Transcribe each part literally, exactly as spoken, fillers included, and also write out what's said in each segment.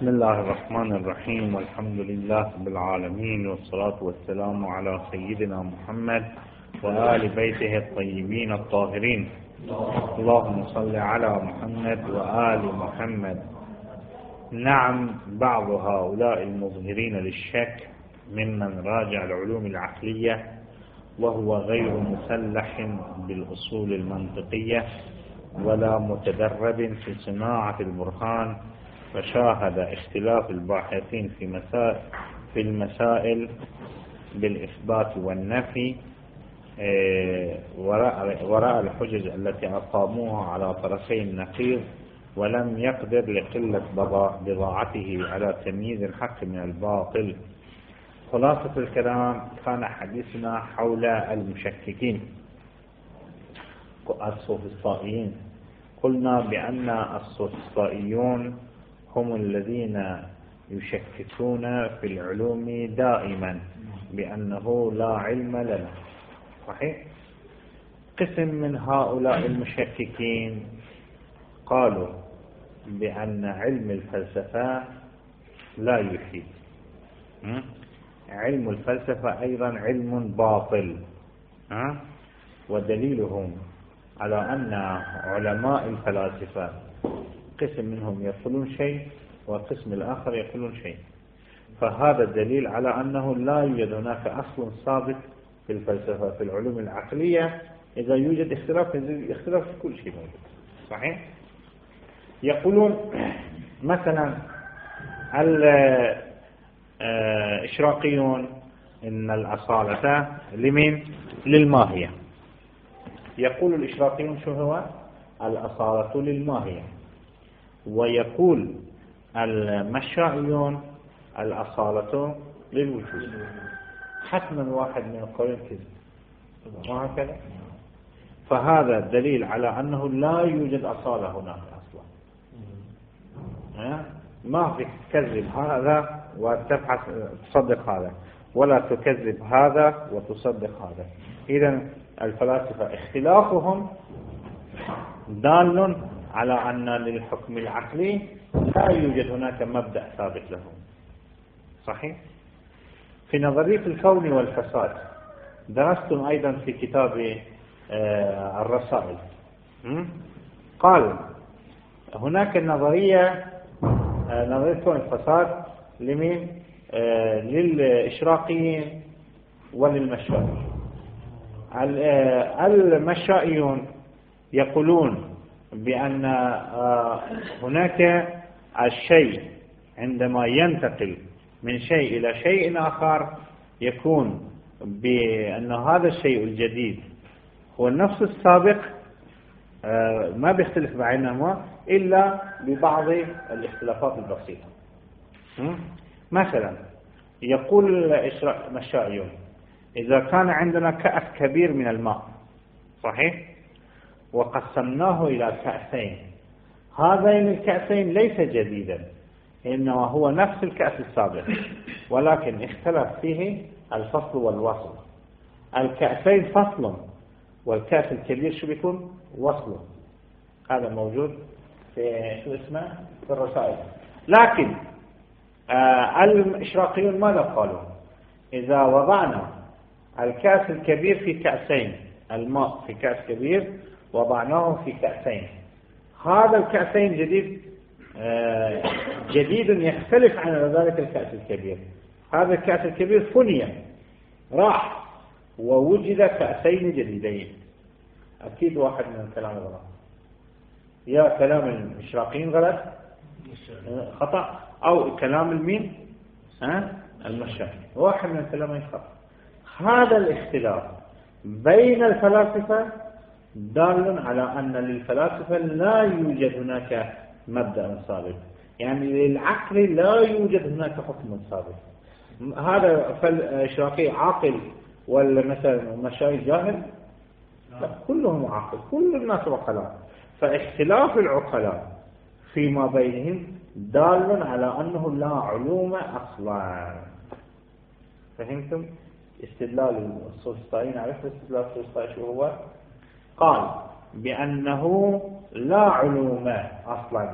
بسم الله الرحمن الرحيم، والحمد لله رب العالمين، والصلاة والسلام على سيدنا محمد وآل بيته الطيبين الطاهرين. اللهم صل على محمد وآل محمد. نعم، بعض هؤلاء المظهرين للشك ممن راجع العلوم العقلية وهو غير مسلح بالأصول المنطقية ولا متدرب في صناعة البرهان، فشاهد اختلاف الباحثين في مسائل في المسائل بالإثبات والنفي وراء الحجج التي أقاموها على طرفي النقيض، ولم يقدر لقلة بضاعته على تمييز الحق من الباطل. خلاصة الكلام، كان حديثنا حول المشككين السوفسطائيين. قلنا بأن السوفسطائيون هم الذين يشككون في العلوم دائما بأنه لا علم لنا. صحيح؟ قسم من هؤلاء المشككين قالوا بأن علم الفلسفة لا يفيد، علم الفلسفة أيضا علم باطل، ودليلهم على أن علماء الفلاسفة قسم منهم يقولون شيء وقسم الآخر يقولون شيء، فهذا الدليل على أنه لا يوجد هناك أصل ثابت في الفلسفة في العلوم العقلية. إذا يوجد اختلاف اختلاف في كل شيء موجود. صحيح؟ يقولون مثلا الإشراقيون إن الأصالة لمن؟ للماهية. يقول الإشراقيون شو هو؟ الأصالة للماهية. ويقول المشائيون الأصالة للوجود. حتما واحد من القولين كذب، وهكذا. فهذا دليل على أنه لا يوجد أصالة هناك أصلا. ما فيك تكذب هذا وتبحث تصدق هذا، ولا تكذب هذا وتصدق هذا. إذن الفلاسفة اختلافهم دال على أن للحكم العقلي لا يوجد هناك مبدأ ثابت له. صحيح؟ في نظرية الكون والفساد درستم أيضا في كتاب الرسائل، قال هناك نظرية نظرية الكون والفساد لمن؟ للإشراقيين وللمشائيين. المشائيون يقولون بأن هناك الشيء عندما ينتقل من شيء إلى شيء آخر يكون بأن هذا الشيء الجديد هو نفس السابق، ما بيختلف بينهما إلا ببعض الاختلافات البسيطة. مثلا يقول المشائيون إذا كان عندنا كأس كبير من الماء، صحيح، وقسمناه إلى كأسين، هذين الكأسين ليس جديدا، إنما هو نفس الكأس السابق، ولكن اختلف فيه الفصل والوصل. الكأسين فصل، والكأس الكبير شو بيكون؟ وصل. هذا موجود في شو اسمه في الرسائل. لكن آه الإشراقيون ماذا قالوا؟ إذا وضعنا الكأس الكبير في كأسين، الماء في كأس كبير وضعناه في كأسين، هذا الكأسين جديد آه جديد يختلف عن ذلك الكأس الكبير. هذا الكأس الكبير فني راح ووجد كأسين جديدين. أكيد واحد من الكلام غلط، يا كلام الإشراقيين غلط خطأ، أو كلام المين ها المشايخ، واحد من الكلامين خطأ. هذا الاختلاف بين الفلاسفة دال على أن للفلاسفة لا يوجد هناك مبدأ ثابت، يعني للعقل لا يوجد هناك حكم ثابت. هذا الإشراقي عاقل ولا مثلا المشايخ جاهل؟ لا، كلهم عاقل، كل الناس عقلاء. فاختلاف العقلاء فيما بينهم دال على أنه لا علوم أصلا. فهمتم؟ استدلال السوفسطائيين، عرفت استدلال السوفسطائي شو هو؟ قال بأنه لا علوم أصلا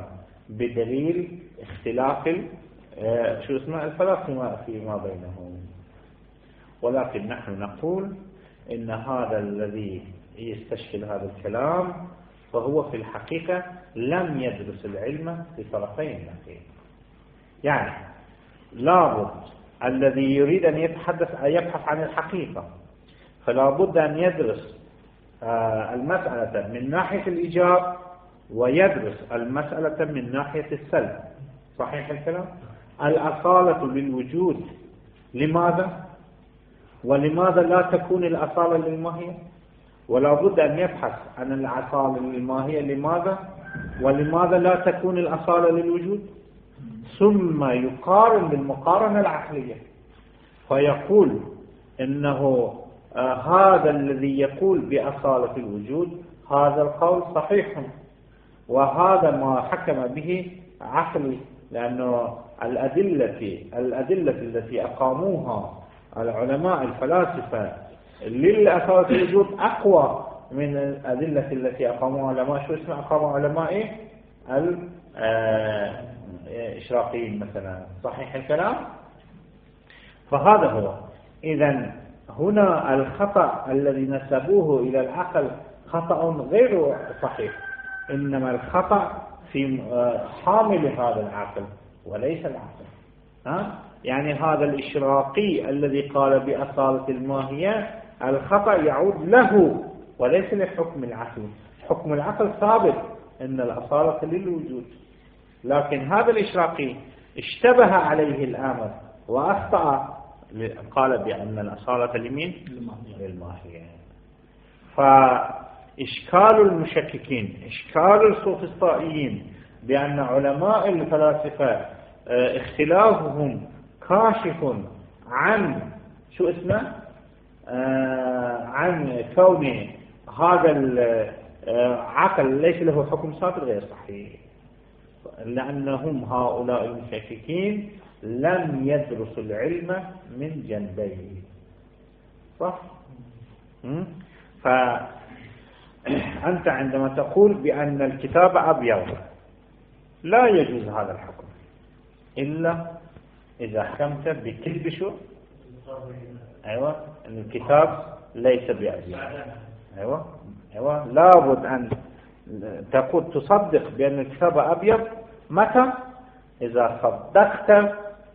بدليل اختلاف شو اسمه الفلاسفة فيما بينهم. ولكن نحن نقول إن هذا الذي يستشكل هذا الكلام فهو في الحقيقة لم يدرس العلم بطرفي النقيض. يعني لابد الذي يريد أن يتحدث يبحث عن الحقيقة فلا بد أن يدرس المسألة من ناحية الإيجاب ويدرس المسألة من ناحية السلب. صحيح الكلام؟ الأصالة للوجود لماذا؟ ولماذا لا تكون الأصالة للماهية؟ ولا بد أن يبحث عن الأصالة للماهية لماذا؟ ولماذا لا تكون الأصالة للوجود؟ ثم يقارن بالمقارنة العقلية فيقول إنه آه هذا الذي يقول بأصالة الوجود هذا القول صحيح، وهذا ما حكم به عقلي، لأنه الأدلة الأدلة التي أقاموها العلماء الفلاسفة للأصالة الوجود أقوى من الأدلة التي أقاموها علماء شو اسمه أقاموا علماء إيه؟ الإشراقيين مثلا. صحيح الكلام؟ فهذا هو. إذن هنا الخطأ الذي نسبوه إلى العقل خطأ غير صحيح، إنما الخطأ في حامل هذا العقل وليس العقل. ها؟ يعني هذا الإشراقي الذي قال بأصالة الماهية الخطأ يعود له وليس لحكم العقل. حكم العقل ثابت إن الأصالة للوجود، لكن هذا الإشراقي اشتبه عليه الأمر وأخطأ قال بأن الأصالة لمين؟ للماهية. فإشكال المشككين إشكال السوفسطائيين بأن علماء الفلاسفة اختلافهم كاشف عن شو اسمه آه عن كون هذا العقل ليس له حكم ثابت غير صحيح، لأنهم هؤلاء المشككين لم يدرسوا العلم من جنبيه. صح؟ فأنت عندما تقول بأن الكتاب أبيض لا يجوز هذا الحكم إلا إذا حكمت بكذب شو؟ أيوة أن الكتاب ليس بأبيض. أيوة أيوة لابد أن تقول تصدق بأن الكتاب أبيض. متى؟ إذا صدقت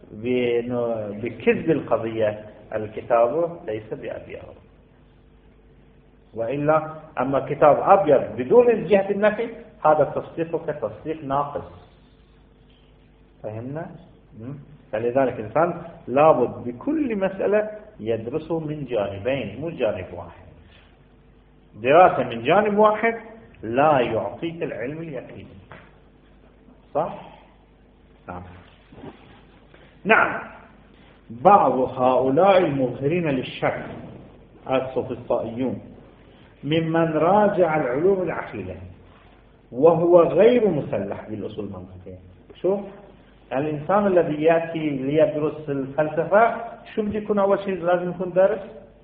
بكذب القضية الكتاب ليس بأبيض. وإلا أما كتاب أبيض بدون جهة النفي هذا تصديقك تصديق ناقص. فهمنا؟ فلذلك الإنسان لابد بكل مسألة يدرسه من جانبين مو جانب واحد. دراسة من جانب واحد لا يعطيك العلم اليقيني. صح؟ نعم. نعم. بعض هؤلاء المظهرين للشك السوفسطائيون ممن راجع العلوم العقلية وهو غير مسلح بالأصول المنطقية. شوف الإنسان الذي يأتي ليدرس الفلسفة شو بده يكون أول شيء لازم يكون دارس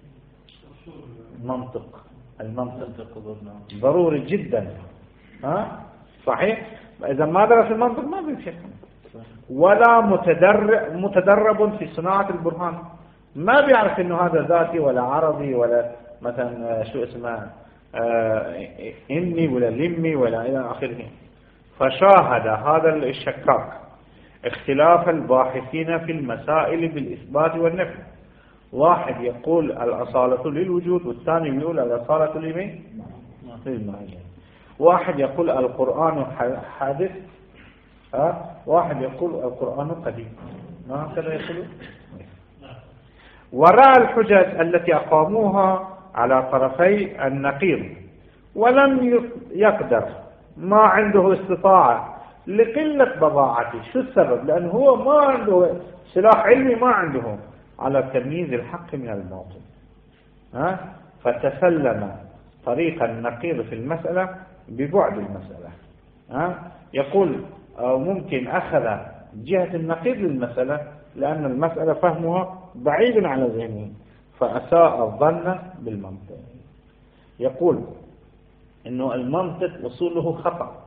منطق. المنطق ضروري جدا. ها صحيح. إذا ما درس المنطق ما بيفهم. ولا متدرب متدرب في صناعة البرهان، ما بيعرف إنه هذا ذاتي ولا عرضي ولا مثلا شو اسمه آه إني ولا لمي ولا إلى آخره. فشاهد هذا الشكاك اختلاف الباحثين في المسائل بالإثبات والنفي. واحد يقول الأصالة للوجود والثاني يقول الأصالة لمين؟ للماهية. واحد يقول القرآن حادث، ها؟ واحد يقول القرآن قديم. ما هكذا يقولون؟ ورأى الحجج التي أقاموها على طرفي النقيض ولم يقدر، ما عنده استطاعة لقلة بضاعته. شو السبب؟ لأنه هو ما عنده سلاح علمي، ما عنده على تمييز الحق من الباطل. ها؟ فتسلم طريق النقيض في المسألة ببعد المسألة. ها؟ يقول أو ممكن أخذ جهة النقيض للمسألة لأن المسألة فهمها بعيد على ذهنه فأساء الظن بالمنطق. يقول إنه المنطق وصوله خطأ،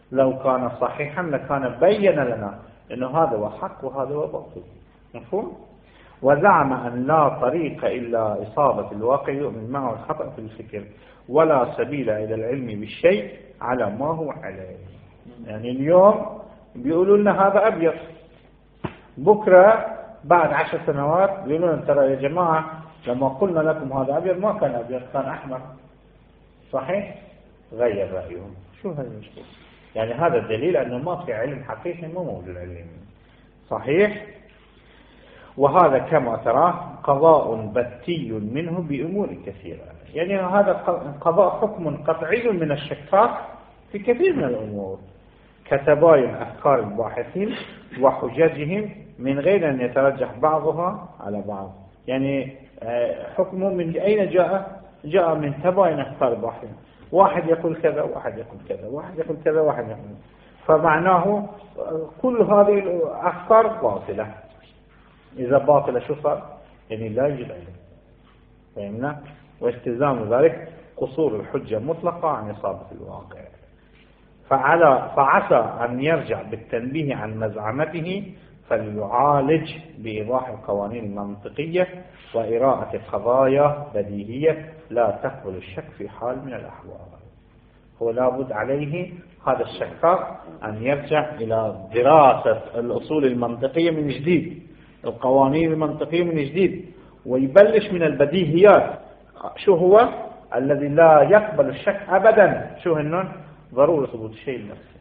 لو كان صحيحا لكان بين لنا أنه هذا هو حق وهذا هو باطل. مفهوم؟ وزعم أن لا طريق إلا إصابة الواقع يؤمن معه الخطأ في الفكر ولا سبيل إلى العلم بالشيء على ما هو عليه. يعني اليوم بيقولوا لنا هذا أبيض، بكرة بعد عشر سنوات بيقولوا لنا ترى يا جماعة لما قلنا لكم هذا أبيض ما كان أبيض كان أحمر. صحيح؟ غير رأيهم. شو هذا المشكلة؟ يعني هذا الدليل أنه ما في علم حقيقي، مو موجود علم. صحيح؟ وهذا كما تراه قضاء بتي منه بأمور كثيرة. يعني هذا قضاء حكم قطعي من الشكاك في كثير من الأمور، كتباين أفكار الباحثين وحججهم من غير أن يترجح بعضها على بعض. يعني حكمه من أين جاء؟ جاء من تباين أفكار الباحثين، واحد يقول كذا واحد يقول كذا واحد يقول كذا واحد يقول، فمعناه كل هذه الأفكار باطلة. إذا باطلة شو صار؟ يعني لا يوجد علم. فهمنا؟ واستلزام ذلك قصور الحجة مطلقة عن إصابة الواقع. فعلى فعسى أن يرجع بالتنبيه عن مزعمته فليعالج بإيضاح القوانين المنطقية وإراءة قضايا بديهية لا تقبل الشك في حال من الأحوال. هو لابد عليه هذا الشكاك أن يرجع إلى دراسة الأصول المنطقية من جديد، القوانين المنطقية من جديد، ويبلش من البديهيات. شو هو الذي لا يقبل الشك أبدا؟ شو هنن؟ ضرورة ثبوت الشيء النفسي.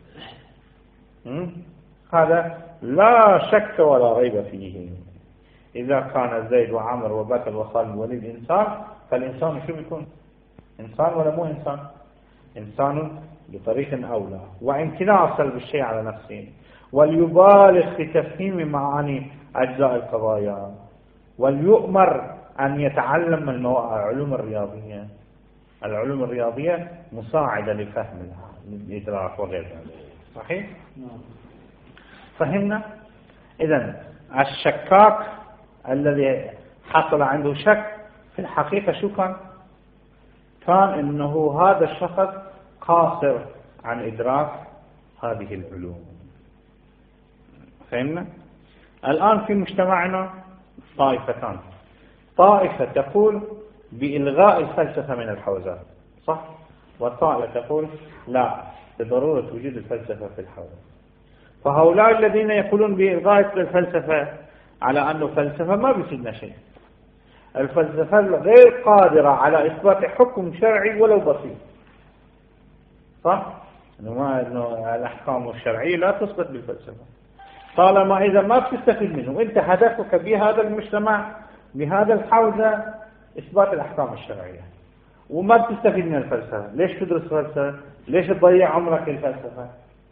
هذا لا شك ولا ريب فيه. إذا كان زيد وعمر وبكر وخالد والوليد إنسان، فالإنسان شو بيكون؟ إنسان ولا مو إنسان؟ إنسان بطريق أولى، وامتناع سلب الشيء على نفسه، وليبالغ في تفهيم معاني أجزاء القضايا، وليؤمر أن يتعلم العلوم الرياضية. العلوم الرياضية مساعدة لفهم الإدراك وغير ذلك. صحيح؟ فهمنا؟ إذن الشكاك الذي حصل عنده شك في الحقيقة شو كان؟ كان إنه هذا الشخص قاصر عن إدراك هذه العلوم. فهمنا؟ الآن في مجتمعنا طائفتان. طائفة تقول بإلغاء الفلسفة من الحوزات، صح؟ والطائفة تقول لا، بضرورة وجود الفلسفة في الحوزات. فهؤلاء الذين يقولون بإلغاء الفلسفة على أنه فلسفة ما بيفيدنا شيء. الفلسفة غير قادرة على إثبات حكم شرعي ولو بسيط، صح؟ إنه الأحكام الشرعية لا تثبت بالفلسفة. طالما إذا ما بتستفيد منه، أنت هدفك بهذا المجتمع بهذا الحوزة إثبات الأحكام الشرعية، وما بتستفيد من الفلسفة، ليش تدرس فلسفة؟ ليش تضيع عمرك الفلسفة؟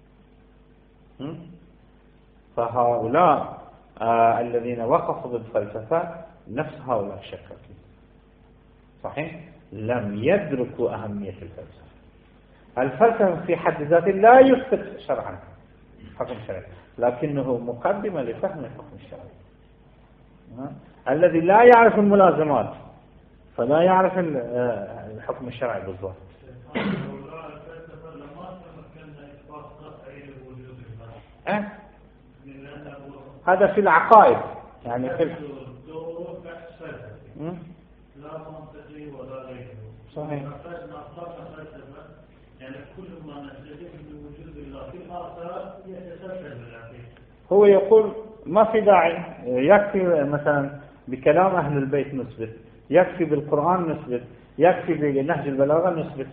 فهؤلاء آه الذين وقفوا ضد الفلسفة نفس هؤلاء الشكاكين. صحيح؟ لم يدركوا أهمية الفلسفة. الفلسفة في حد ذاته لا يثبت شرعا حكم شرعي، لكنه مقدمة لفهم الحكم الشرعي. الذي لا يعرف الملازمات فلا يعرف الحكم الشرعي بالضبط. أه؟ هذا في العقائد، يعني في لا منطقي ولا غيره. صحيح. يعني كل ما نستفيد من وجود الله في الآخرة يتسلسل بالعقيدة. هو يقول ما في داعي، يكفي مثلا بكلام أهل البيت نثبت، يكفي بالقرآن نثبت، يكفي بنهج البلاغة نثبت.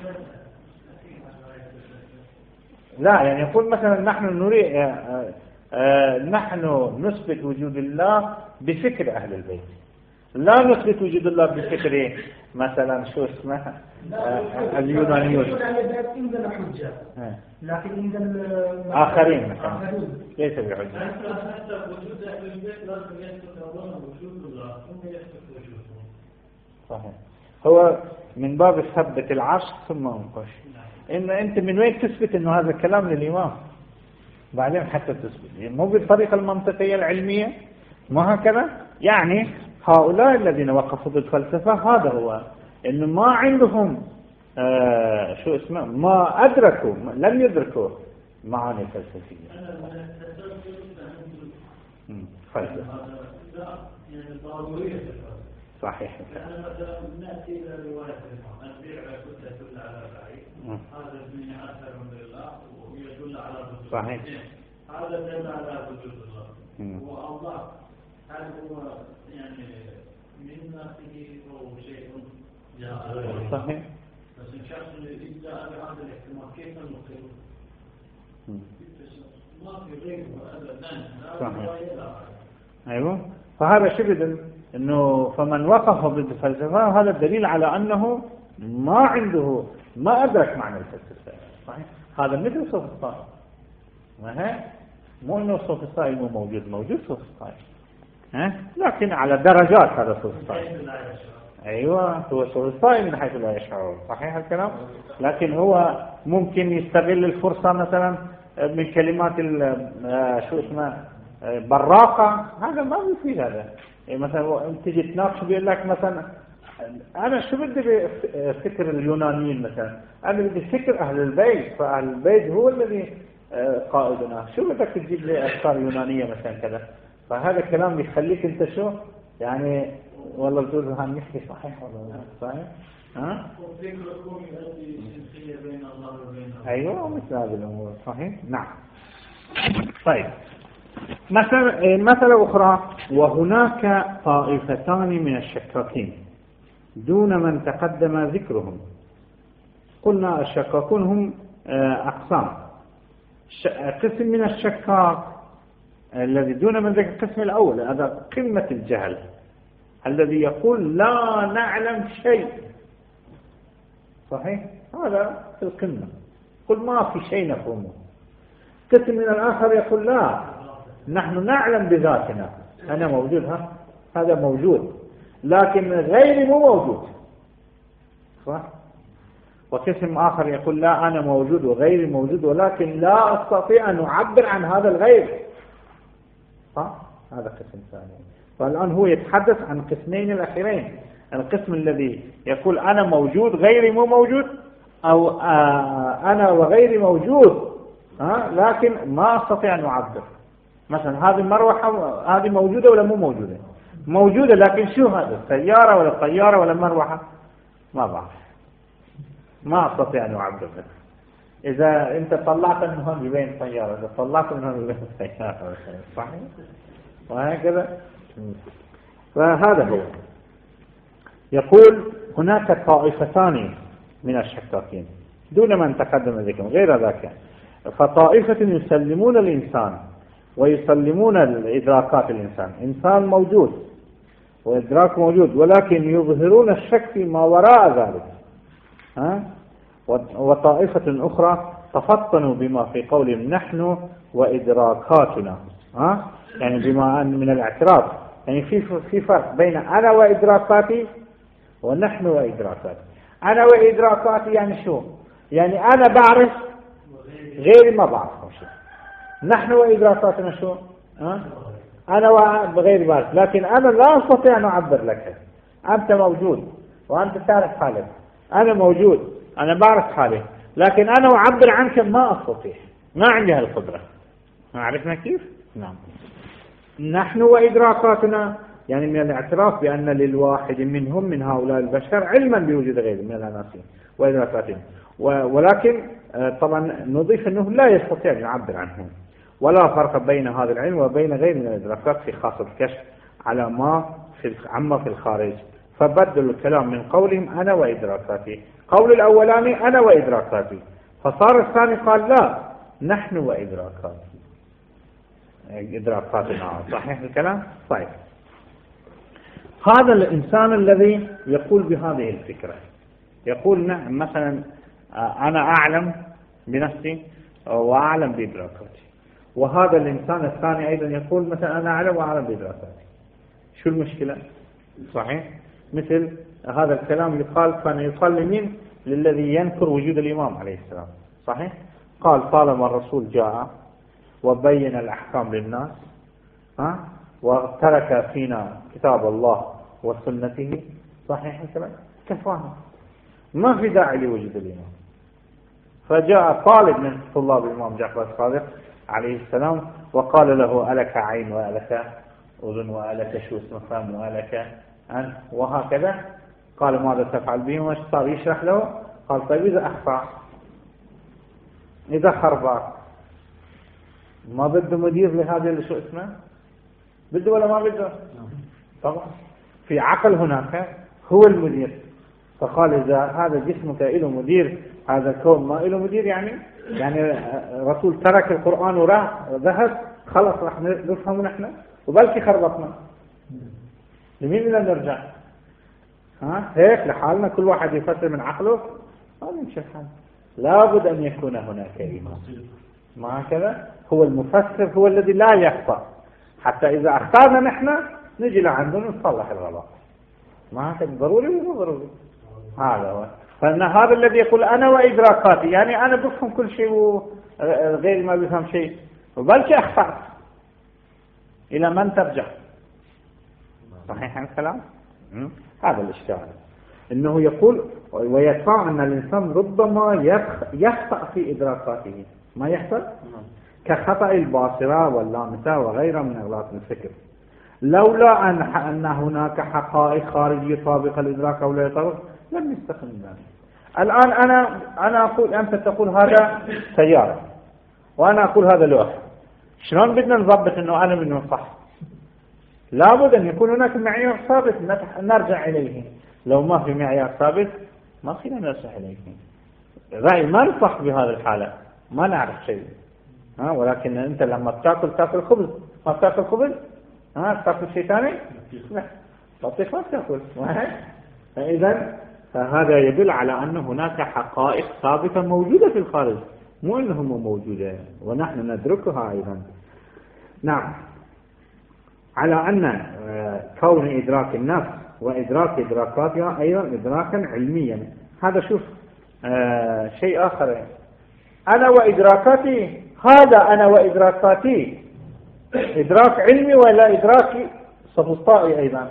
لا، يعني يقول مثلا نحن نريد نحن نثبت وجود الله بفكر أهل البيت، لا نثبت وجود الله بفكر مثلا شو اسمه اليونانيون. عندنا حجة، لكن عند الآخرين مثلا ليس بحجة. حتى وجود أهل البيت لازم يثبت أولا وجود الله ثم يثبت وجوده. صحيح. هو من باب ثبت العرش ثم انقش. إن أنت من وين تثبت إنه هذا الكلام للإمام؟ بعدين حتى تثبت، مو بالطريقة المنطقية العلمية، ما هكذا. يعني هؤلاء الذين وقفوا ضد الفلسفة هذا هو إنه ما عندهم آه شو اسمه، ما أدركوا، لم يدركوا معاني فلسفية. فلسفة صحيح. نأتي إلى رواية البيع كنت يدل على بعيد، هذا من أثر من الله ويدل على وجود صحيح. هذا دل على وجود الله والله. هل هو يعني من نفسه أو شيء جاء؟ صحيح. بس إن شخص جاء بهذا الاحتمال كيف نقول؟ ما في غيره أبدا. صحيح. أيوة. فهذا شبه إنه فمن وقف ضد الفلسفة هذا الدليل على أنه ما عنده ما أدرك معنى الفلسفة. صحيح. هذا مثل سوفسطائي. ما هي مو إنه سوفسطائي مو موجود، موجود سوفسطائي. ها لكن على درجات. هذا سوفسطائي. أيوة هو سوفسطائي من حيث لا يشعر. صحيح الكلام. لكن هو ممكن يستغل الفرصة مثلا من كلمات شو اسمه براقة. هذا ما بيفيد. هذا مثلا تجي تناقش بيقول لك مثلا أنا شو بدي بفكر اليونانيين مثلا، أنا بدي فكر أهل البيت، فأهل البيت هو الذي قائدنا، شو بدك تجيب لي أفكار يونانية مثلا كذا. فهذا الكلام بيخليك أنت شو يعني والله بتقول هان نحكي صحيح ولا صحيح. ها؟ وفكركم يؤدي سنخية بين الله وبين الله. أيوة مثل هذه الأمور. صحيح. نعم. طيب مثلا مثلا أخرى، وهناك طائفتان من الشكاكين دون من تقدم ذكرهم. قلنا الشكاكون هم أقسام. قسم من الشكاك الذي دون من ذكر القسم الأول هذا قمة الجهل، الذي يقول لا نعلم شيء. صحيح. هذا في القمة، قل ما في شيء نفهمه. قسم من الآخر يقول لا نحن نعلم بذاتنا، أنا موجود، ها هذا موجود لكن غيري مو موجود. صح. وقسم آخر يقول لا أنا موجود وغيري موجود ولكن لا أستطيع أن أعبر عن هذا الغير. صح. هذا قسم ثاني. فالآن هو يتحدث عن قسمين الأخيرين، القسم الذي يقول أنا موجود غيري مو موجود، أو آه أنا وغيري موجود ها لكن ما أستطيع أن أعبر. مثلا هذه المروحة هذه موجودة ولا مو موجودة؟ موجودة لكن شو هذا؟ سيارة ولا طيارة ولا مروحة؟ ما بعرف، ما أستطيع أن أعبر لك. إذا أنت طلعت من هون بين طيارة، إذا طلعت من هون بين سيارة، صحيح؟ وهكذا. فهذا هو يقول هناك طائفتان من الشكاكين دون من تقدم ذكرهم غير ذاك. فطائفة يسلمون الإنسان ويسلمون الإدراكات الإنسان، إنسان موجود وإدراك موجود ولكن يظهرون الشك فيما وراء ذلك. ها؟ وطائفة أخرى تفطنوا بما في قولهم نحن وإدراكاتنا، ها؟ يعني بما أن من الاعتراف، يعني في في فرق بين أنا وإدراكاتي ونحن وإدراكاتي. أنا وإدراكاتي يعني شو؟ يعني أنا بعرف غيري ما بعرف شيء. نحن وإدراكاتنا شو؟ ها؟ أنا وغيري بعرف لكن أنا لا أستطيع أن أعبر لك. أنت موجود وأنت تعرف حالك، أنا موجود أنا بعرف حالي لكن أنا أعبر عنك ما أستطيع، ما عندي هالقدرة. ما عرفنا كيف؟ نعم. نحن وإدراكاتنا يعني من الاعتراف بأن للواحد منهم من هؤلاء البشر علما بوجود غيره من العناصر وإدراكاتهم، ولكن طبعا نضيف أنه لا يستطيع أن يعبر عنهم، ولا فرق بين هذا العلم وبين غير من الإدراكات في خاصة الكشف على ما في عما في الخارج. فبدلوا الكلام من قولهم أنا وإدراكاتي، قول الأولاني أنا وإدراكاتي، فصار الثاني قال لا نحن وإدراكاتي إدراكاتنا. صحيح الكلام؟ طيب هذا الإنسان الذي يقول بهذه الفكرة يقول نعم مثلا أنا أعلم بنفسي وأعلم بإدراكاتي، وهذا الإنسان الثاني أيضا يقول مثلا أنا أعلم وأعلم بإدراكاتي. شو المشكلة؟ صحيح. مثل هذا الكلام يقال كان يقال لمين؟ للذي ينكر وجود الإمام عليه السلام. صحيح. قال طالما الرسول جاء وبين الأحكام للناس ها وترك فينا كتاب الله وسنته، صحيح الكلام، كفانا، ما في داعي لوجود الإمام. فجاء طالب من طلاب الإمام جعفر الصادق عليه السلام وقال له ألك عين وألك أذن وألك شو اسمه فم وألك أن وهكذا. قال ماذا تفعل به؟ وش صار يشرح له؟ قال طيب إذا أخطأ إذا خربا ما بده مدير لهذا اللي شو اسمه؟ بده ولا ما بده؟ طبعا في عقل هناك هو المدير. فقال إذا هذا جسمك له مدير هذا الكون ما له مدير يعني يعني رسول ترك القرآن وراح ذهب خلص راح نفهم نحن وبلكي خربطنا لمين بدنا نرجع؟ ها هيك لحالنا كل واحد يفسر من عقله ما نمشي الحال. لابد أن يكون هناك إمام ما هكذا. هو المفسر هو الذي لا يخطأ حتى إذا أخطأنا نحن نجي لعندنا نصلح الغلط. ما هكذا ضروري ولا ضروري؟ هذا هو. فإن هذا الذي يقول أنا وإدراكاتي يعني أنا بفهم كل شيء وغيري ما بيفهم شيء وبلكي أخطأت. إلى من ترجع؟ صحيح الكلام؟ هذا الإشكال إنه يقول ويدفع أن الإنسان ربما يخطأ في إدراكاته. ما يحصل؟ كخطأ الباصرة واللامسة وغيرها من أغلاط الفكر لولا أن أن هناك حقائق خارجية طابقة الإدراك أو لا يطابق لم يستخدم ذلك. الآن أنا أنا أقول أنت تقول هذا سيارة وأنا أقول هذا لوح. شلون بدنا نضبط إنه أنا منه صح؟ لابد أن يكون هناك معيار ثابت نرجع إليه. لو ما في معيار ثابت ما فينا نرجع إليه. رأي ما نصح بهذا الحالة ما نعرف شيء. ها ولكن أنت لما تأكل تأكل خبز ما تأكل خبز ها تأكل شيء ثاني لا بطيخ ما تأكل. إذا فهذا يدل على أن هناك حقائق ثابتة موجودة في الخارج مو أنهم موجودة ونحن ندركها أيضا. نعم على أن كون إدراك النفس وإدراك إدراكاتها أيضا إدراكا علميا. هذا شوف آه شيء آخر. أنا وإدراكاتي هذا أنا وإدراكاتي إدراك علمي ولا إدراك سبسطائي أيضا؟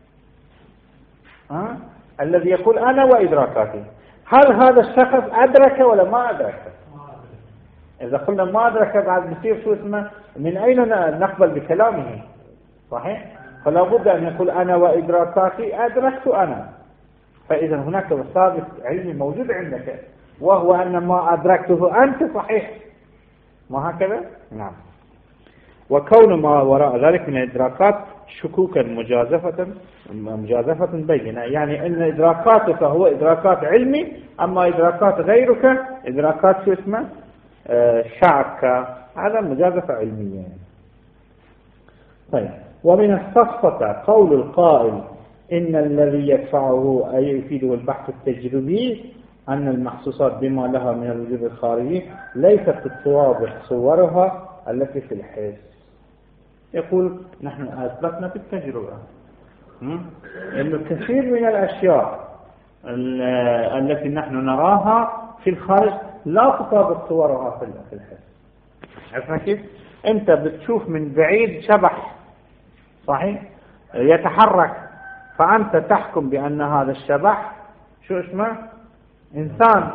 أه؟ الذي يقول أنا وإدراكاتي هل هذا الشخص أدرك ولا ما أدرك؟ إذا قلنا ما أدرك بعد بصير شو اسمه من أين نقبل بكلامه؟ صحيح؟ فلا بد أن يقول أنا وإدراكاتي أدركت أنا. فإذا هناك ثابت علمي موجود عندك وهو أن ما أدركته أنت صحيح. ما هكذا؟ نعم. وكون ما وراء ذلك من إدراكات شكوكا مجازفة مجازفة بينة يعني أن إدراكاتك هو إدراكات علمي أما إدراكات غيرك إدراكات شو اسمه آه شعك هذا مجازفة علمية. طيب ومن الصفة قول القائل إن الذي يدفعه أي يفيده البحث التجريبي أن المحسوسات بما لها من الوجود الخارجي ليست تواضح صورها التي في الحس. يقول نحن أثبتنا في التجربة أن كثير من الأشياء التي نحن نراها في الخارج لا تطابق صورها في الحس. عرفنا كيف؟ أنت بتشوف من بعيد شبح صحيح يتحرك فأنت تحكم بأن هذا الشبح شو اسمه إنسان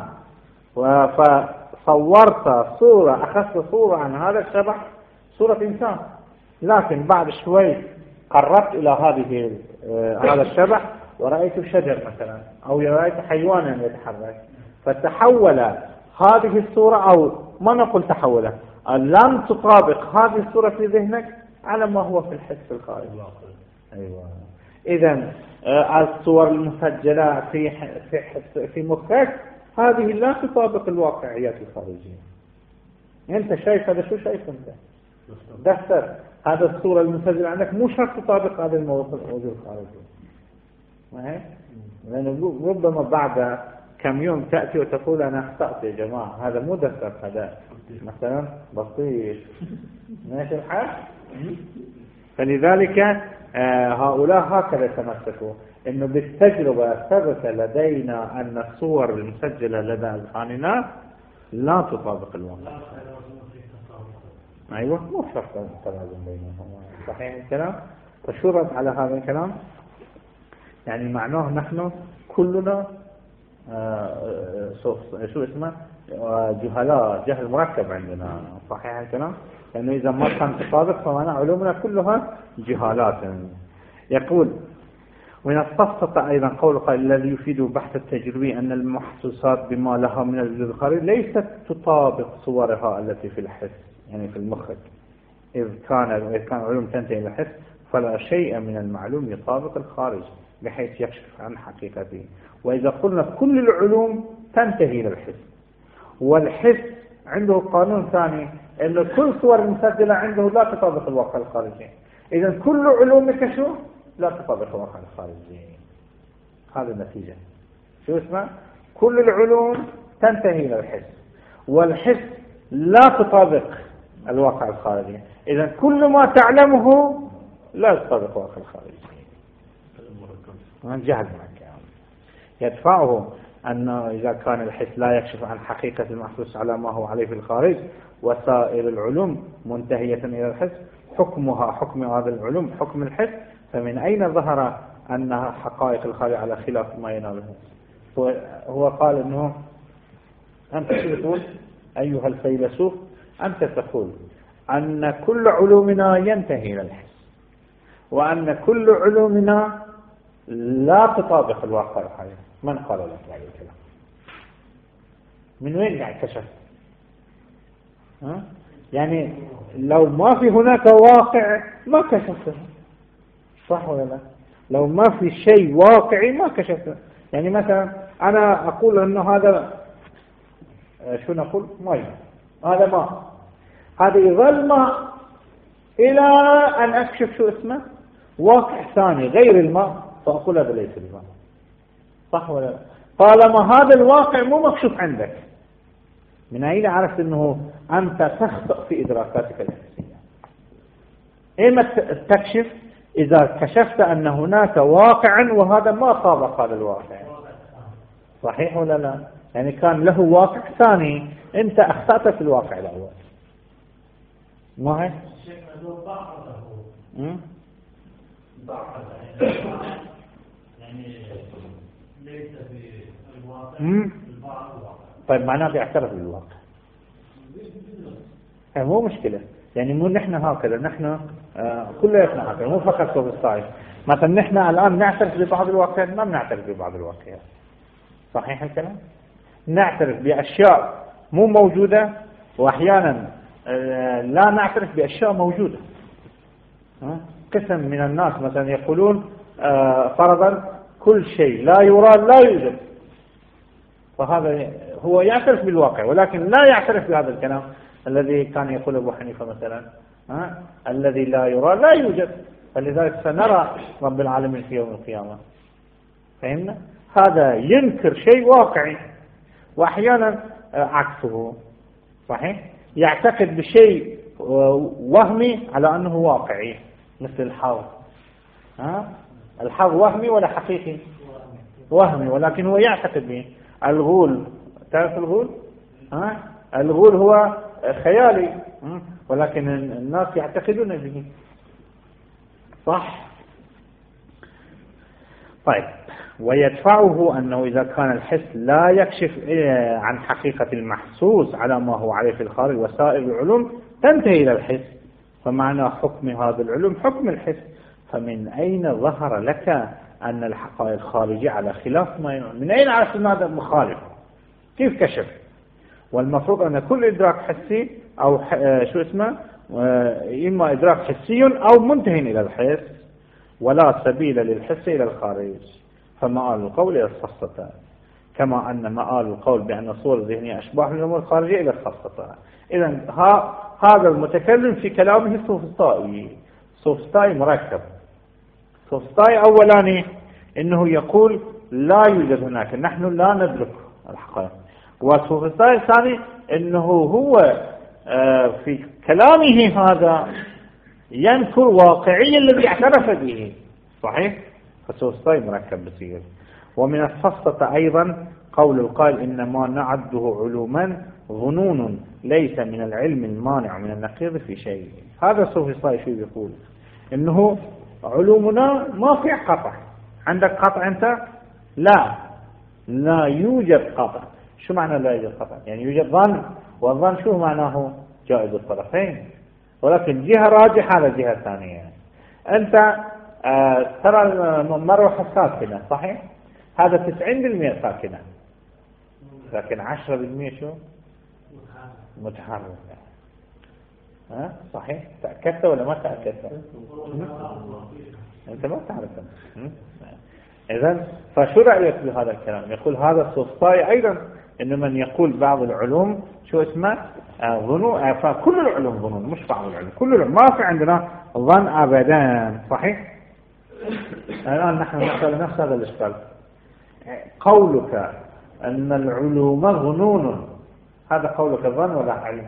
فصورت صورة أخذت صورة عن هذا الشبح صورة إنسان لكن بعد شوي قربت إلى هذه هذا الشبح ورأيت شجر مثلا أو رأيت حيوانا يتحرك فتحول هذه الصورة أو ما نقول تحولت لم تطابق هذه الصورة في ذهنك على ما هو في الحس الخارجي. أيوة. إذن الصور المسجلة في في في مخك هذه لا تطابق الواقعيات الخارجية. أنت شايف هذا شو شايف أنت؟ دفتر هذا الصورة المسجلة عندك مو شرط تطابق هذا الموضوع الخارجي. ما هي؟ لأنه ربما بعد كم يوم تأتي وتقول أنا أخطأت يا جماعة هذا مو دفتر هذا مثلا بسيط. ماشي الحال؟ فلذلك آه هؤلاء هكذا تمسكوا إنه بالتجربة ثبت لدينا أن الصور المسجلة لدى أذهاننا لا تطابق الواقع. أيوة مو شرط التلازم بينهم. صحيح الكلام؟ فشو رد على هذا الكلام؟ يعني معناه نحن كلنا آه شو اسمه جهلاء، جهل مركب عندنا، صحيح الكلام؟ لأنه إذا ما كان تطابق فمعنى علومنا كلها جهالات. يقول ومن الفصة أيضا قول قائل الذي يفيد بحث التجربي أن المحسوسات بما لها من الوجود الخارجي ليست تطابق صورها التي في الحس، يعني في المخ. إذ كان إذا كان علوم تنتهي إلى الحس فلا شيء من المعلوم يطابق الخارج بحيث يكشف عن حقيقته. وإذا قلنا كل العلوم تنتهي إلى الحس، والحس عنده قانون ثاني أن كل صور المسجلة عنده لا تطابق الواقع الخارجي، إذا كل علومك شو؟ لا تطابق الواقع الخارجي. هذه النتيجة. شو اسمه؟ كل العلوم تنتهي إلى الحس، والحس لا تطابق الواقع الخارجي، إذا كل ما تعلمه لا يطابق الواقع الخارجي. من جهل معك يدفعه أنه إذا كان الحس لا يكشف عن حقيقة المحسوس على ما هو عليه في الخارج، وسائر العلوم منتهية إلى الحس حكمها حكم هذا العلوم حكم الحس، فمن أين ظهر أنها حقائق الخارج على خلاف ما يناله؟ هو قال أنه أنت تقول أيها الفيلسوف، أنت تقول أن كل علومنا ينتهي إلى الحس، وأن كل علومنا لا تطابق الواقع الخارجي. من قال لك هذا الكلام؟ من وين يعني اكتشف؟ ها؟ يعني لو ما في هناك واقع ما كشفته، صح ولا لا؟ لو ما في شيء واقعي ما كشفته. يعني مثلا أنا أقول أنه هذا شو نقول؟ ماء، هذا ماء، هذا يظل ماء إلى أن أكشف شو اسمه؟ واقع ثاني غير الماء، فأقول هذا ليس الماء، صح ولا لا؟ طالما هذا الواقع مو مكشوف عندك، من أين عرفت أنه أنت تخطئ في إدراكاتك الحسية؟ إما تكشف إذا كشفت أن هناك واقعا وهذا ما طابق هذا الواقع، صحيح ولا لا؟ يعني كان له واقع ثاني، أنت أخطأت في الواقع الأول، ما هي؟ يعني ليس في الواقع الواقع. طيب معناته يعترف بالواقع، مو مشكلة. يعني مو نحن هكذا، نحن آه كلنا هكذا، مو فقط سوفسطائي. مثلا نحن الآن نعترف ببعض الواقعات، ما بنعترف ببعض الواقعات، صحيح الكلام؟ نعترف بأشياء مو موجودة، وأحيانا آه لا نعترف بأشياء موجودة. آه؟ قسم من الناس مثلا يقولون آه فرضا كل شيء لا يرى لا يوجد، فهذا هو يعترف بالواقع ولكن لا يعترف بهذا الكلام الذي كان يقول أبو حنيفة مثلا، ها؟ الذي لا يرى لا يوجد، فلذلك سنرى رب العالمين في يوم القيامة. فهمنا؟ هذا ينكر شيء واقعي، وأحيانا عكسه، صحيح؟ يعتقد بشيء وهمي على أنه واقعي، مثل الحظ. ها؟ الحظ وهمي ولا حقيقي؟ وهمي، ولكن هو يعتقد به. الغول، تعرف الغول؟ ها؟ الغول هو خيالي، ولكن الناس يعتقدون به، صح؟ طيب، ويدفعه أنه إذا كان الحس لا يكشف عن حقيقة المحسوس على ما هو عليه في الخارج، وسائر العلوم تنتهي إلى الحس، فمعنى حكم هذا العلوم حكم الحس. فمن أين ظهر لك أن الحقائق الخارجية على خلاف ما ينون؟ من أين عرفت أن هذا مخالف؟ كيف كشف؟ والمفروض أن كل إدراك حسي أو شو اسمه إما إدراك حسي أو منتهي إلى الحس، ولا سبيل للحس إلى الخارج، فمآل القول إلى الخاصة، كما أن مآل القول بأن الصور الذهنية أشباح من الأمور الخارجية إلى الخاصة. إذن هذا المتكلم في كلامه سوفسطائي، سوفسطائي مركب. سوفسطائي أولاني إنه يقول لا يوجد هناك، نحن لا ندرك الحقائق. وسوفسطائي الثاني إنه هو في كلامه هذا ينكر واقعي الذي اعترف به، صحيح؟ فسوفسطائي مركب بصير. ومن الفصة أيضا قول القائل إنما نعده علوما ظنون ليس من العلم المانع من النقيض في شيء. هذا سوفسطائي شو يقول؟ إنه علومنا ما في قطع. عندك قطع أنت؟ لا، لا يوجد قطع. شو معنى لا يوجد خطأ؟ يعني يوجد ظن، والظن شو معناه؟ جائز الطرفين، ولكن جهة راجحة على جهة ثانية. أنت آه ترى المروحة ساكنة صحيح؟ هذا تسعين بالمئة ساكنة، لكن عشرة بالمئة شو؟ متحركة. ها صحيح؟ تأكدت ولا ما تأكدت؟ أنت ما تعرف. إذن فشو رأيك بهذا الكلام؟ يقول هذا السوسطائي أيضا إنه من يقول بعض العلوم شو اسمه ظنون، آه فكل العلوم ظنون مش بعض العلوم، كل العلوم ما في عندنا ظن أبدا. صحيح؟ الآن نحن نسأل نفس هذا الإشكال، قولك أن العلوم ظنون، هذا قولك ظن ولا علم؟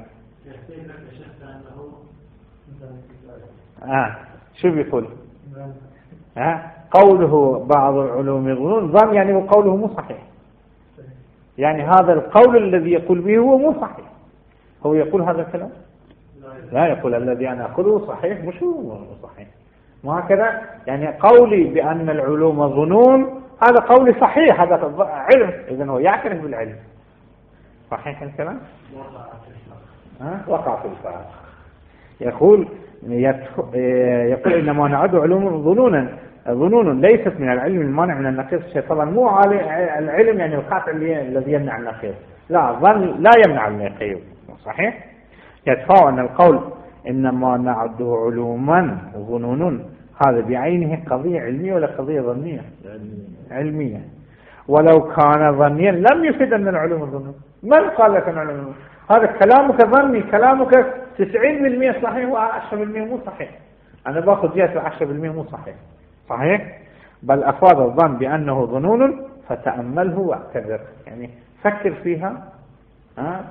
آه شو بيقول؟ آه قوله بعض العلوم ظنون ظن، يعني وقوله مو صحيح، يعني هذا القول الذي يقول به هو مو صحيح. هو يقول هذا الكلام؟ لا يقول الذي أنا أقوله صحيح مش هو صحيح، ما هكذا. يعني قولي بأن العلوم ظنون هذا قولي صحيح، هذا علم، إذن هو يعترف بالعلم. صحيح الكلام؟ ها؟ وقع في الفعل. يقول يقول إنما نعد علوم ظنونا ظنون ليست من العلم المانع من النقيض شيء. طبعا مو العلم يعني القاطع الذي يمنع النقيض، لا، ظن لا يمنع النقيض. صحيح؟ يدفع أن القول إنما نعده علوما وظنون هذا بعينه قضية علمية ولا قضية ظنية؟ علمية. ولو كان ظنيا لم يفيد أن العلوم ظنون. من قال لك أن العلوم؟ هذا كلامك ظني، كلامك تسعين بالمئة صحيح وعشرة بالمئة مو صحيح. أنا باخذ جهة عشرة بالمئة مو صحيح. صحيح؟ بل أفاد الظن بأنه ظنون فتأمله واعتبر، يعني فكر فيها ها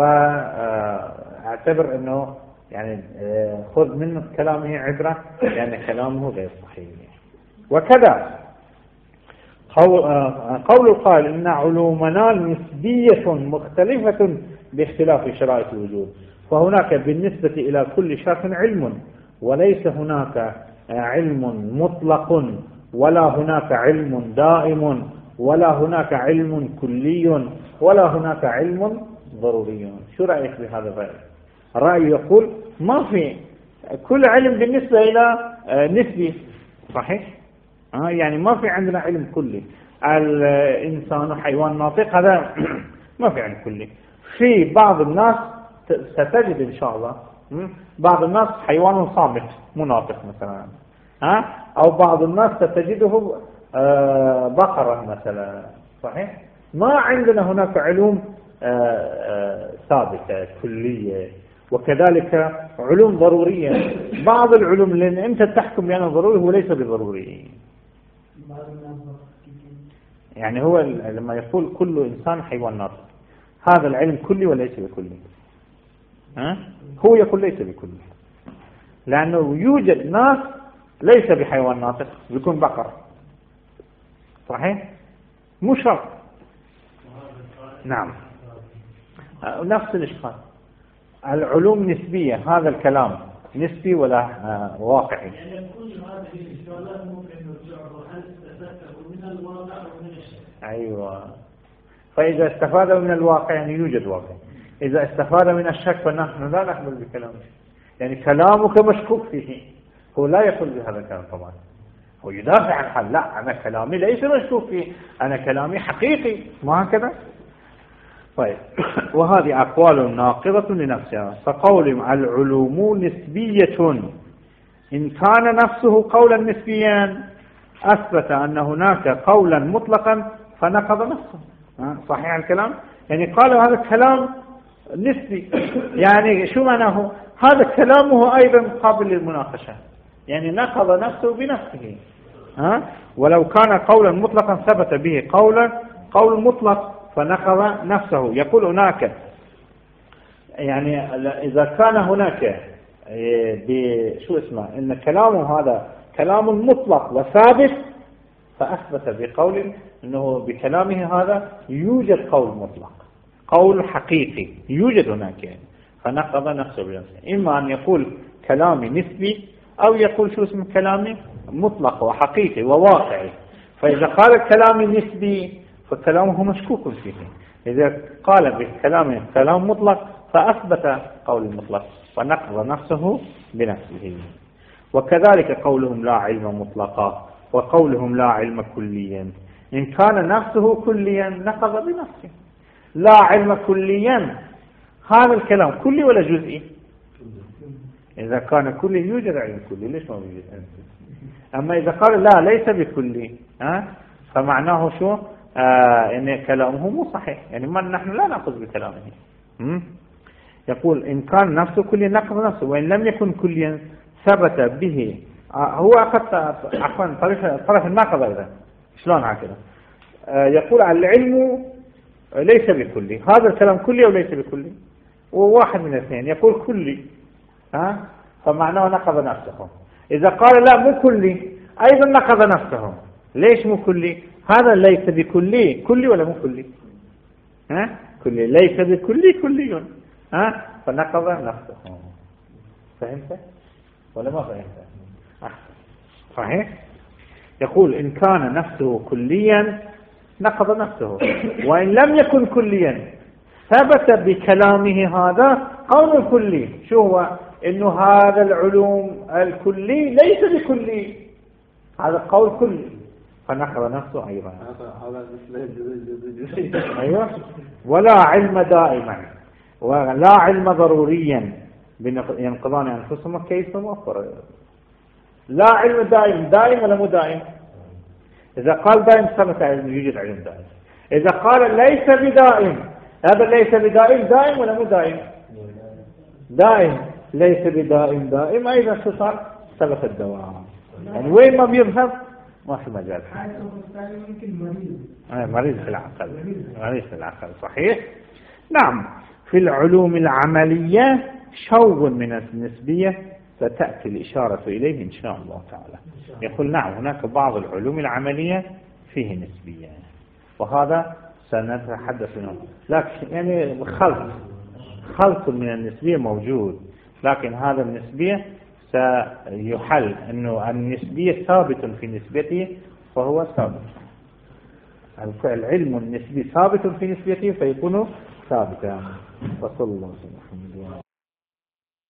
واعتبر أنه يعني خذ من كلامه عبرة، لأن يعني كلامه غير صحيح. وكذا قول القائل إن علومنا نسبية مختلفة باختلاف شرائط الوجود، فهناك بالنسبة إلى كل شرط علم، وليس هناك علم مطلق، ولا هناك علم دائم، ولا هناك علم كلي، ولا هناك علم ضروري. شو رأيك بهذا الرأي؟ الرأي يقول ما في، كل علم بالنسبة إلى نسبي. صحيح؟ آه يعني ما في عندنا علم كلي. الإنسان حيوان ناطق هذا ما في علم كلي. في بعض الناس ستجد إن شاء الله بعض الناس حيوان صامت مو ناطق مثلا، ها أو بعض الناس ستجده آه بقرة مثلا. صحيح؟ ما عندنا هناك علوم آه آه ثابتة كلية، وكذلك علوم ضرورية. بعض العلوم لأن أنت تحكم بأنه ضروري هو ليس بضروري. يعني هو لما يقول كل إنسان حيوان ناطق، هذا العلم كلي وليس بكلي؟ ها؟ هو يقول ليس بكلي، لأنه يوجد ناس ليس بحيوان ناطق بيكون بقر. صحيح؟ مو شرط. نعم، نفس الإشكال. العلوم نسبية، هذا الكلام نسبي ولا آه واقعي؟ يعني كل هذه الإشكالات ممكن نرجعها هل تتذكر من الواقع أو من الشك؟ أيوة. فإذا استفاد من الواقع يعني يوجد واقع، إذا استفاد من الشك فنحن لا نقبل بكلامه. يعني كلامك مشكوك فيه، هو لا يقول بهذا الكلام طبعا، هو يدافع عن حل. لا، أنا كلامي ليس مشكوك فيه، أنا كلامي حقيقي، ما هكذا؟ طيب، وهذه أقوال ناقضة لنفسها. فقول العلوم نسبية إن كان نفسه قولا نسبيا أثبت أن هناك قولا مطلقا فنقض نفسه. صحيح الكلام؟ يعني قال هذا الكلام نسبي، يعني شو معناه؟ هذا كلامه أيضا قابل للمناقشة، يعني نقض نفسه بنفسه. ها؟ ولو كان قولا مطلقا ثبت به قولا قول مطلق فنقض نفسه. يقول هناك يعني إذا كان هناك بشو اسمه إن كلامه هذا كلام مطلق وثابت، فأثبت بقول إنه بكلامه هذا يوجد قول مطلق، قول حقيقي يوجد هناك، يعني فنقض نفسه بنفسه. إما أن يقول كلامي نسبي أو يقول شو اسمه كلامي مطلق وحقيقي وواقعي. فإذا قال كلامي نسبي فكلامه مشكوك فيه. إذا قال بكلامه كلام مطلق فأثبت قول المطلق ونقض نفسه بنفسه. وكذلك قولهم لا علم مطلقا وقولهم لا علم كليا، إن كان نفسه كليا نقض بنفسه. لا علم كليا هذا الكلام كلي ولا جزئي؟ إذا كان كلي يوجد علم كلي، ليش ما يوجد علم كلي؟ أما إذا قال لا ليس بكلي ها فمعناه شو؟ آه إن كلامه مو صحيح، يعني ما نحن لا نأخذ بكلامه. م? يقول إن كان نفسه كلي نقض نفسه، وإن لم يكن كليا ثبت به. آه هو أخذ عفوا طرف طرف الناقض أيضا. شلون هكذا؟ آه يقول العلم ليس بكلي، هذا الكلام كلي أو ليس بكلي؟ وواحد من الاثنين يقول كلي ها فمعناه نقض نفسه. إذا قال لا مو كلي أيضا نقض نفسه. ليش مو كلي؟ هذا ليس بكلي، كلي ولا مو كلي؟ ها كلي ليس بكلي كلي ها فنقض نفسه. فهمت ولا ما فهمت؟ صحيح. يقول إن كان نفسه كليا نقض نفسه، وإن لم يكن كليا ثبت بكلامه هذا قول كلي. شو هو؟ إنه هذا العلوم الكلي ليس بكلي، هذا قول كلي فنقض نفسه أيضا. أيوة. ولا علم دائما ولا علم ضروريا ينقضان أنفسهم كيف موفر. لا علم دائم، دائم ولا مو دائم؟ إذا قال دائم ثبت علم، يوجد علم دائم. إذا قال ليس بدائم، هذا ليس بدائم دائم ولا مو دائم؟ دائم. ليس بدائم دائم أيضا شو صار؟ ثبت الدوام. يعني وين ما بيذهب ما في مجال. مريض في العقل، مريض في العقل. صحيح. نعم. في العلوم العملية شوء من النسبية ستأتي الإشارة إليه إن شاء الله تعالى. يقول نعم هناك بعض العلوم العملية فيه نسبية، وهذا سنتحدث عنه. لكن يعني خلط خلط من النسبية موجود، لكن هذا النسبية سيحل أنه النسبية ثابت في نسبته فهو ثابت. العلم النسبي ثابت في نسبته فيكون ثابتا. وصلى الله عليه وسلم.